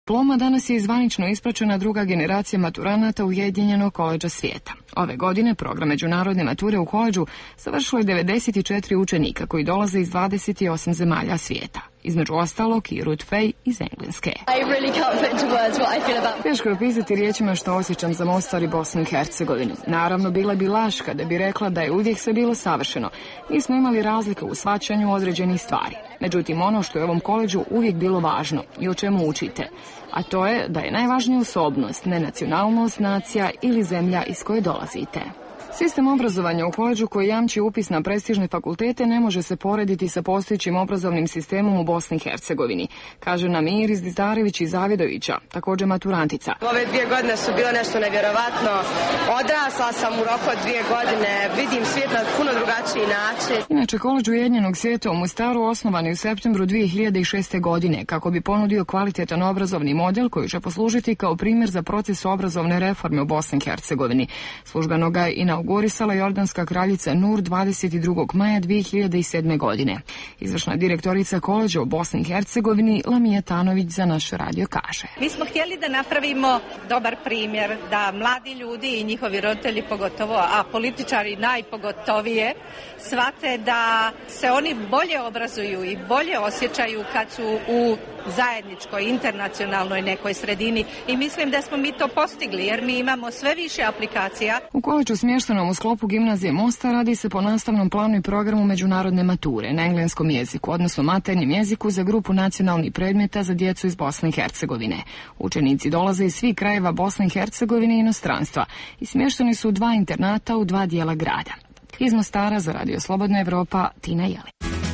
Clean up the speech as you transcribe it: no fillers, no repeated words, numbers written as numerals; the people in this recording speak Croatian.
Diploma danas je zvanično ispraćena druga generacija maturanata Ujedinjenog koledža svijeta. Ove godine program međunarodne mature u koledžu završilo je 94 učenika koji dolaze iz 28 zemalja svijeta. Između ostalog i Ruth Fay iz Engleske. Teško je opisati riječima što osjećam za Mostar i Bosnu i Hercegovinu. Naravno, bila bi laž kada bi rekla da je uvijek sve bilo savršeno. Nismo imali razlike u shvaćanju određenih stvari. Međutim, ono što je u ovom koledžu uvijek bilo važno i o čemu učite, a to je da je najvažnija osobnost, ne nacionalnost, nacija ili zemlja iz koje dolazite. Sistem obrazovanja u koledžu koji jamči upis na prestižne fakultete ne može se porediti sa postojećim obrazovnim sistemom u Bosni i Hercegovini, kaže nam Iris Dizdarević iz Zavidovića, također maturantica. Ove 2 godine su bile nešto nevjerovatno. Odrasla sam u roku od 2 godine, vidim svijet na puno drugačiji način. Inače, koledž Ujedinjenog svijeta u Mostaru osnovan je u septembru 2006. godine kako bi ponudio kvalitetan obrazovni model koji će poslužiti kao primjer za proces obrazovne reforme u Bosni i Hercegovini. Službeno ga je inaugurisala jordanska kraljica Nur 22. maja 2007. godine. Izvršna direktorica koledža u Bosni i Hercegovini Lamija Tanović za naš radio kaže. Mi smo htjeli da napravimo dobar primjer, da mladi ljudi i njihovi roditelji pogotovo, a političari najpogotovije, shvate da se oni bolje obrazuju i bolje osjećaju kad su u zajedničkoj, internacionalnoj nekoj sredini i mislim da smo mi to postigli jer mi imamo sve više aplikacija. U koledžu smještenom u sklopu gimnazije Mostar radi se po nastavnom planu i programu međunarodne mature na engleskom jeziku, odnosno maternjem jeziku za grupu nacionalnih predmeta za djecu iz Bosne i Hercegovine. Učenici dolaze iz svih krajeva Bosne i Hercegovine i inostranstva i smješteni su u 2 internata u 2 dijela grada. Iz Mostara za Radio Slobodna Evropa, Tina Jelić.